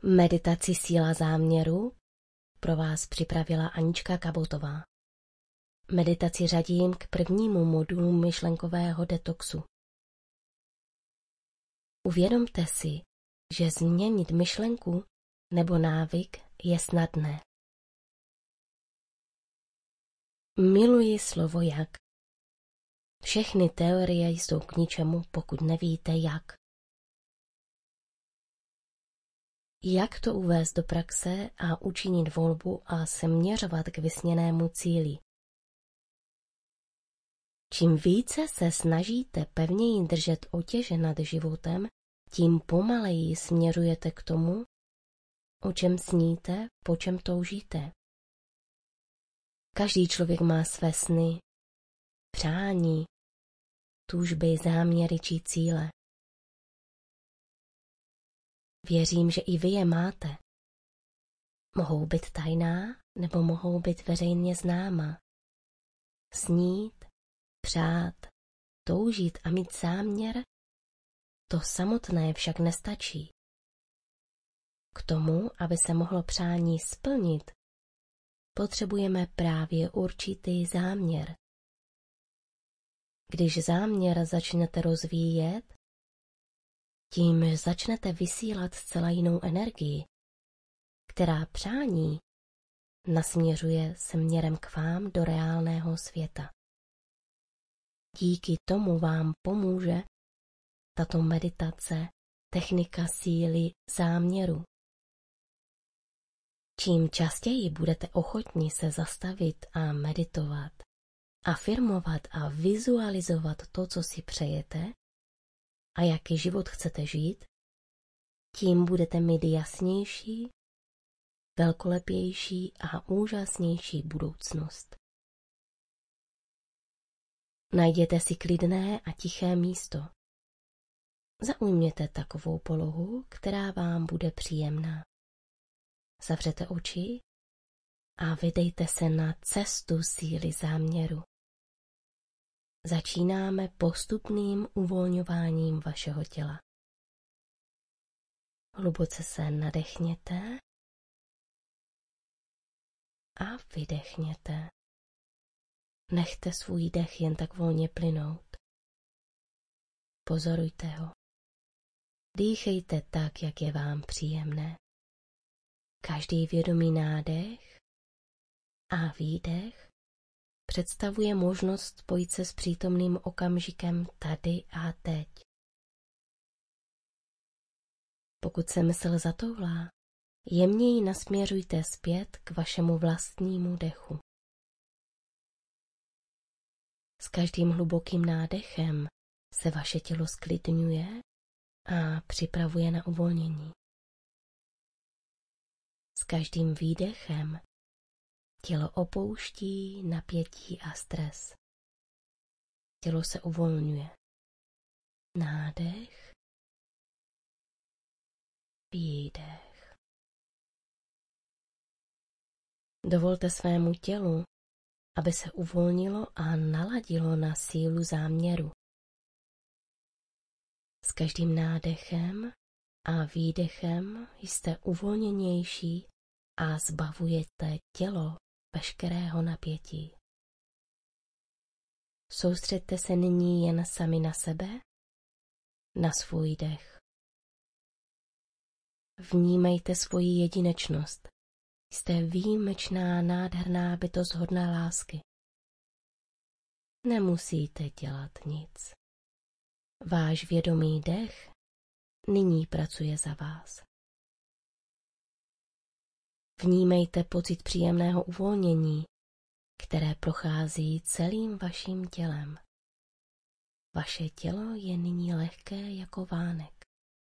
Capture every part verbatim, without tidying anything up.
Meditaci Síla záměru pro vás připravila Anička Kabotová. Meditaci řadím k prvnímu modulu myšlenkového detoxu. Uvědomte si, že změnit myšlenku nebo návyk je snadné. Miluji slovo jak. Všechny teorie jsou k ničemu, pokud nevíte jak. Jak to uvést do praxe a učinit volbu a směřovat k vysněnému cíli. Čím více se snažíte pevněji držet otěže nad životem, tím pomaleji směřujete k tomu, o čem sníte, po čem toužíte. Každý člověk má své sny, přání, túžby, záměry či cíle. Věřím, že i vy je máte. Mohou být tajná, nebo mohou být veřejně známa. Snít, přát, toužit a mít záměr, to samotné však nestačí. K tomu, aby se mohlo přání splnit, potřebujeme právě určitý záměr. Když záměr začnete rozvíjet, tím začnete vysílat zcela jinou energii, která přání nasměřuje směrem k vám do reálného světa. Díky tomu vám pomůže tato meditace, technika síly záměru. Čím častěji budete ochotni se zastavit a meditovat, afirmovat a vizualizovat to, co si přejete a jaký život chcete žít, tím budete mít jasnější, velkolepější a úžasnější budoucnost. Najděte si klidné a tiché místo. Zaujměte takovou polohu, která vám bude příjemná. Zavřete oči a vydejte se na cestu síly záměru. Začínáme postupným uvolňováním vašeho těla. Hluboce se nadechněte a vydechněte. Nechte svůj dech jen tak volně plynout. Pozorujte ho. Dýchejte tak, jak je vám příjemné. Každý vědomý nádech a výdech představuje možnost spojit se s přítomným okamžikem tady a teď. Pokud se mysl zatoulá, jemněji nasměřujte zpět k vašemu vlastnímu dechu. S každým hlubokým nádechem se vaše tělo sklidňuje a připravuje na uvolnění. S každým výdechem tělo opouští napětí a stres. Tělo se uvolňuje. Nádech, výdech. Dovolte svému tělu, aby se uvolnilo a naladilo na sílu záměru. S každým nádechem a výdechem jste uvolněnější a zbavujete tělo veškerého napětí. Soustřeďte se nyní jen sami na sebe, na svůj dech. Vnímejte svoji jedinečnost. Jste výjimečná, nádherná bytost hodná lásky. Nemusíte dělat nic. Váš vědomý dech nyní pracuje za vás. Vnímejte pocit příjemného uvolnění, které prochází celým vaším tělem. Vaše tělo je nyní lehké jako vánek.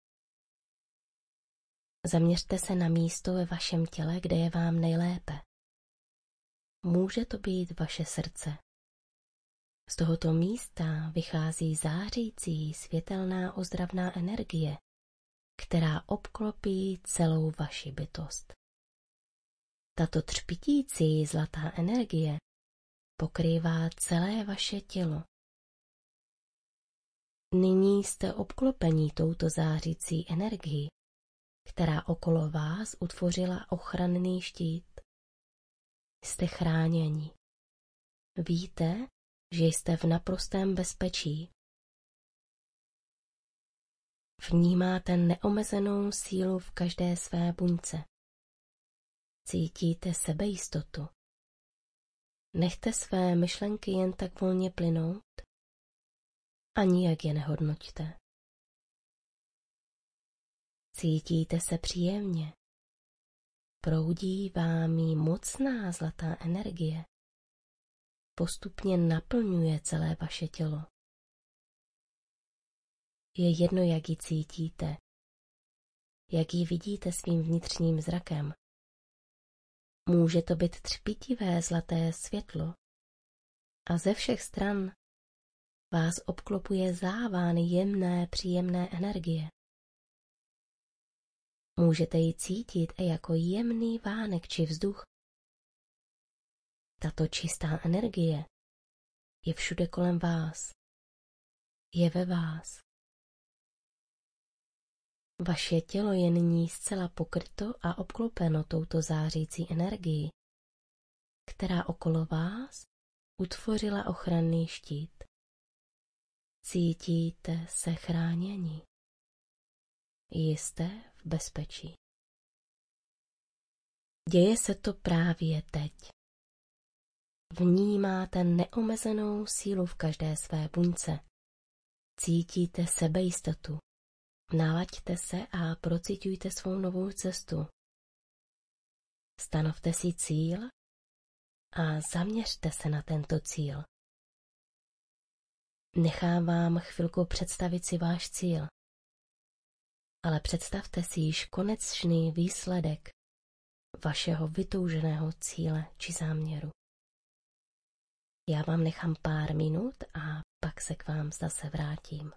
Zaměřte se na místo ve vašem těle, kde je vám nejlépe. Může to být vaše srdce. Z tohoto místa vychází zářící světelná ozdravná energie, která obklopí celou vaši bytost. Tato třpitící zlatá energie pokrývá celé vaše tělo. Nyní jste obklopení touto zářící energií, která okolo vás utvořila ochranný štít. Jste chráněni. Víte, že jste v naprostém bezpečí. Vnímáte neomezenou sílu v každé své buňce. Cítíte sebejistotu. Nechte své myšlenky jen tak volně plynout a nijak je nehodnoťte. Cítíte se příjemně. Proudí vámi mocná zlatá energie. Postupně naplňuje celé vaše tělo. Je jedno, jak ji cítíte, jak ji vidíte svým vnitřním zrakem. Může to být třpitivé zlaté světlo a ze všech stran vás obklopuje záván jemné, příjemné energie. Můžete ji cítit i jako jemný vánek či vzduch. Tato čistá energie je všude kolem vás. Je ve vás. Vaše tělo je nyní zcela pokryto a obklopeno touto zářící energií, která okolo vás utvořila ochranný štít. Cítíte se chráněni. Jste v bezpečí. Děje se to právě teď. Vnímáte neomezenou sílu v každé své buňce. Cítíte sebejistotu. Nalaďte se a prociťujte svou novou cestu. Stanovte si cíl a zaměřte se na tento cíl. Nechám vám chvilku představit si váš cíl, ale představte si již konečný výsledek vašeho vytouženého cíle či záměru. Já vám nechám pár minut a pak se k vám zase vrátím.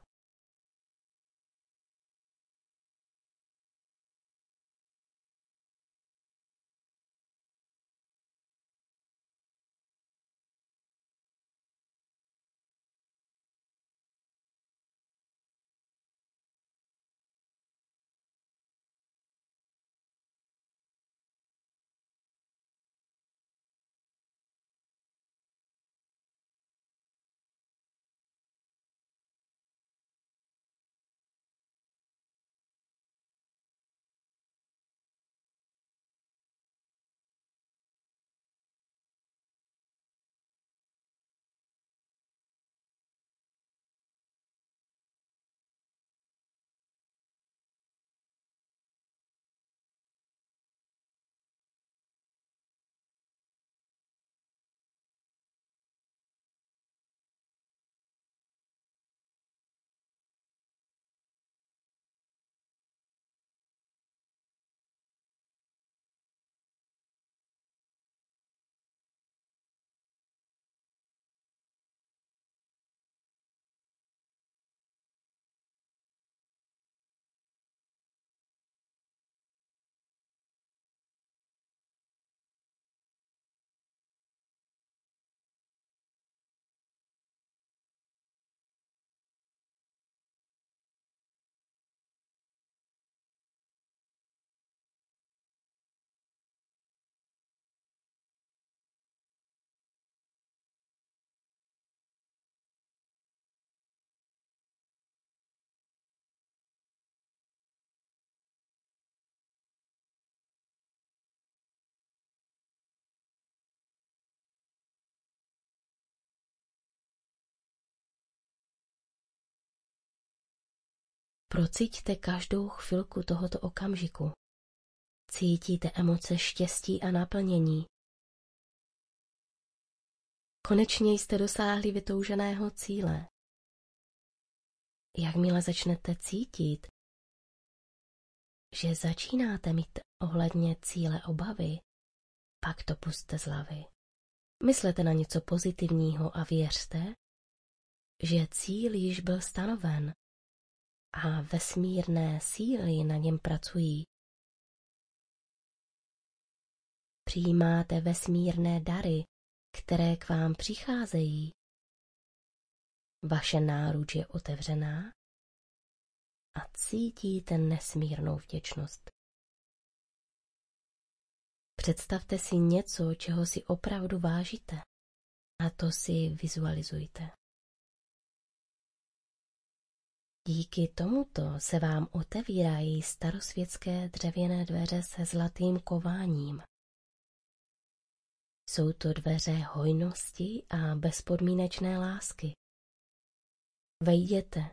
Prociťte každou chvilku tohoto okamžiku. Cítíte emoce štěstí a naplnění. Konečně jste dosáhli vytouženého cíle. Jakmile začnete cítit, že začínáte mít ohledně cíle obavy, pak to pusťte z hlavy. Myslete na něco pozitivního a věřte, že cíl již byl stanoven a vesmírné síly na něm pracují. Přijímáte vesmírné dary, které k vám přicházejí. Vaše náruč je otevřená a cítíte nesmírnou vděčnost. Představte si něco, čeho si opravdu vážíte, a to si vizualizujte. Díky tomuto se vám otevírají starosvětské dřevěné dveře se zlatým kováním. Jsou to dveře hojnosti a bezpodmínečné lásky. Vejděte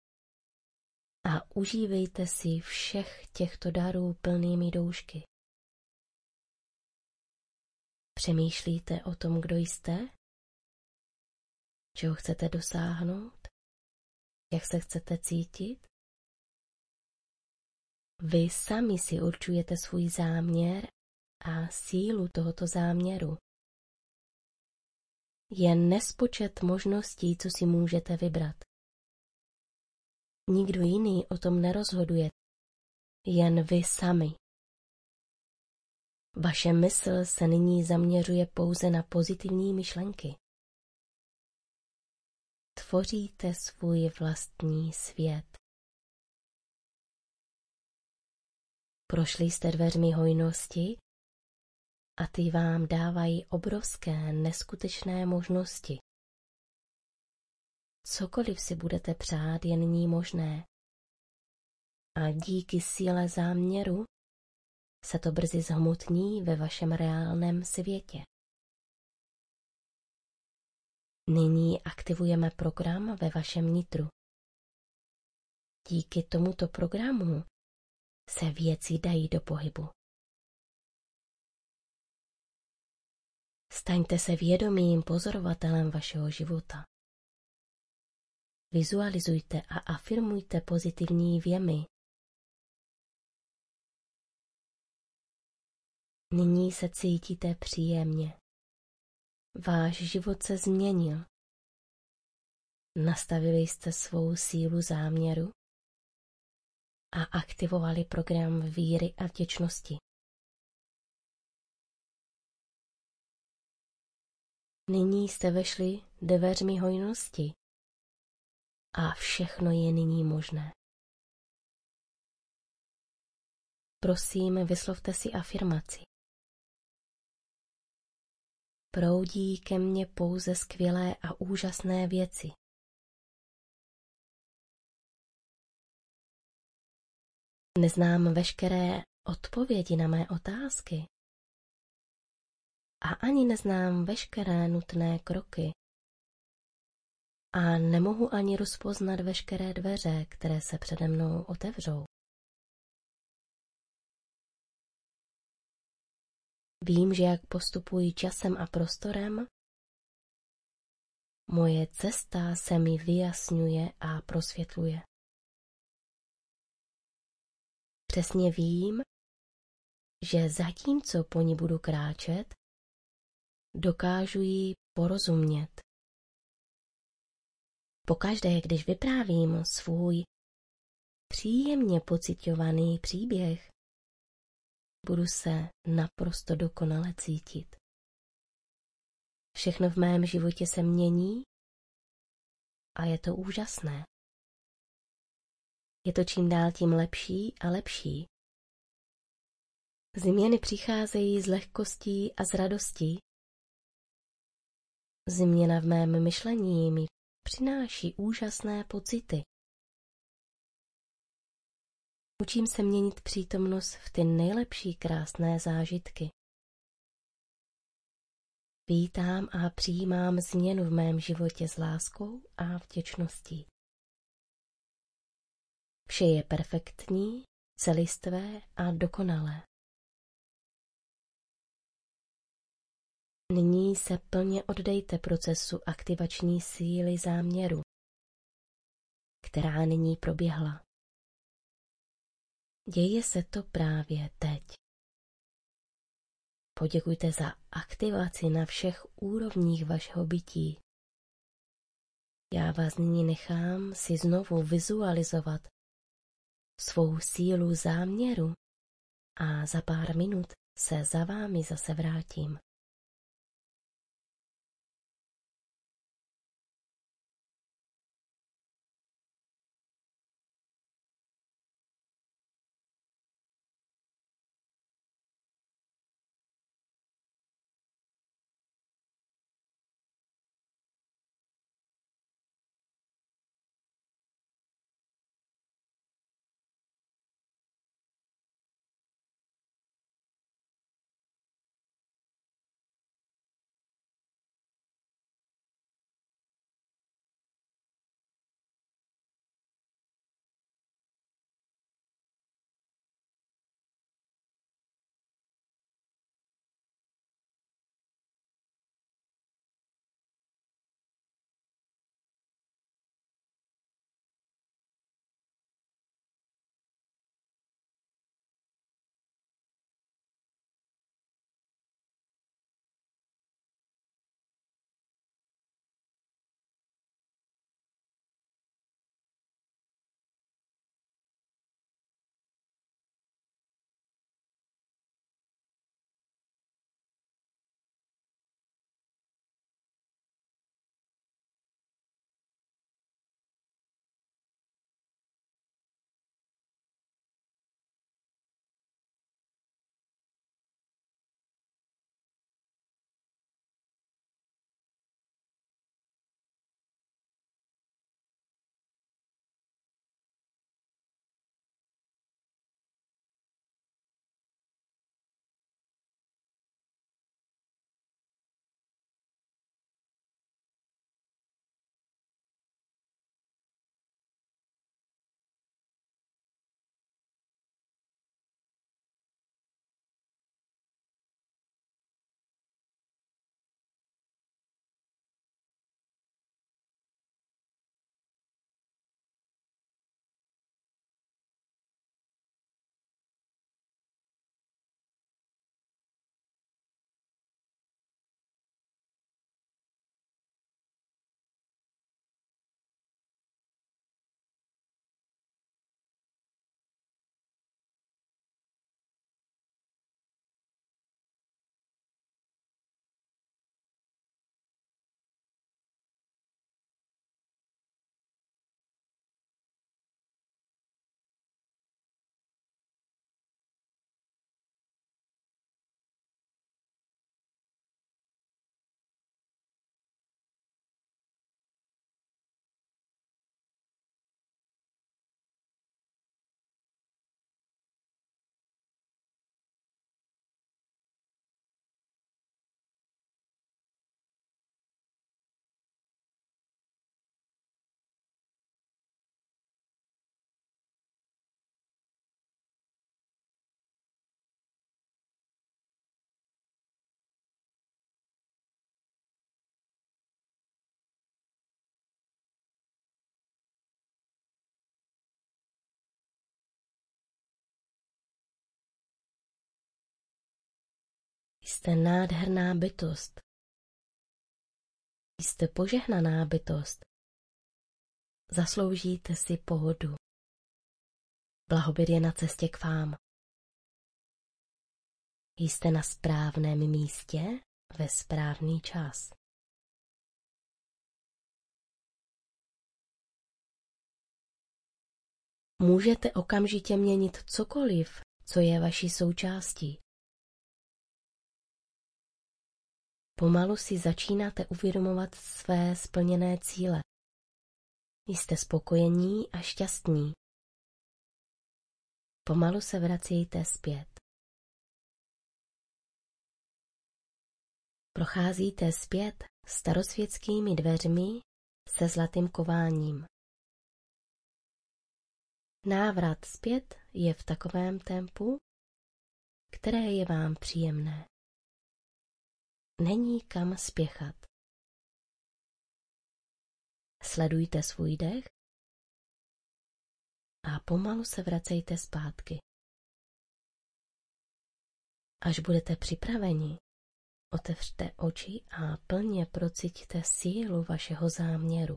a užívejte si všech těchto darů plnými doušky. Přemýšlíte o tom, kdo jste? Čeho chcete dosáhnout? Jak se chcete cítit? Vy sami si určujete svůj záměr a sílu tohoto záměru. Je nespočet možností, co si můžete vybrat. Nikdo jiný o tom nerozhoduje, jen vy sami. Vaše mysl se nyní zaměřuje pouze na pozitivní myšlenky. Tvoříte svůj vlastní svět. Prošli jste dveřmi hojnosti a ty vám dávají obrovské, neskutečné možnosti. Cokoliv si budete přát, je nyní možné. A díky síle záměru se to brzy zhmotní ve vašem reálném světě. Nyní aktivujeme program ve vašem nitru. Díky tomuto programu se věci dají do pohybu. Staňte se vědomým pozorovatelem vašeho života. Vizualizujte a afirmujte pozitivní věmy. Nyní se cítíte příjemně. Váš život se změnil. Nastavili jste svou sílu záměru a aktivovali program víry a vděčnosti. Nyní jste vešli dveřmi hojnosti a všechno je nyní možné. Prosím, vyslovte si afirmaci. Proudí ke mně pouze skvělé a úžasné věci. Neznám veškeré odpovědi na mé otázky a ani neznám veškeré nutné kroky a nemohu ani rozpoznat veškeré dveře, které se přede mnou otevřou. Vím, že jak postupuji časem a prostorem, moje cesta se mi vyjasňuje a prosvětluje. Přesně vím, že zatímco po ní budu kráčet, dokážu jí porozumět. Pokaždé, když vyprávím svůj příjemně pociťovaný příběh, budu se naprosto dokonale cítit. Všechno v mém životě se mění a je to úžasné. Je to čím dál tím lepší a lepší. Změny přicházejí z lehkostí a z radostí. Změna v mém myšlení mi přináší úžasné pocity. Učím se měnit přítomnost v ty nejlepší krásné zážitky. Vítám a přijímám změnu v mém životě s láskou a vděčností. Vše je perfektní, celistvé a dokonalé. Nyní se plně oddejte procesu aktivační síly záměru, která nyní proběhla. Děje se to právě teď. Poděkujte za aktivaci na všech úrovních vašeho bytí. Já vás nyní nechám si znovu vizualizovat svou sílu záměru a za pár minut se za vámi zase vrátím. Jste nádherná bytost. Jste požehnaná bytost. Zasloužíte si pohodu. Blahobyt je na cestě k vám. Jste na správném místě ve správný čas. Můžete okamžitě měnit cokoliv, co je vaší součástí. Pomalu si začínáte uvědomovat své splněné cíle. Jste spokojení a šťastní. Pomalu se vracejte zpět. Procházíte zpět starosvětskými dveřmi se zlatým kováním. Návrat zpět je v takovém tempu, které je vám příjemné. Není kam spěchat. Sledujte svůj dech a pomalu se vracejte zpátky. Až budete připraveni, otevřte oči a plně prociťte sílu vašeho záměru.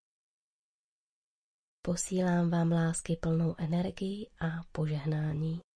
Posílám vám lásky plnou energii a požehnání.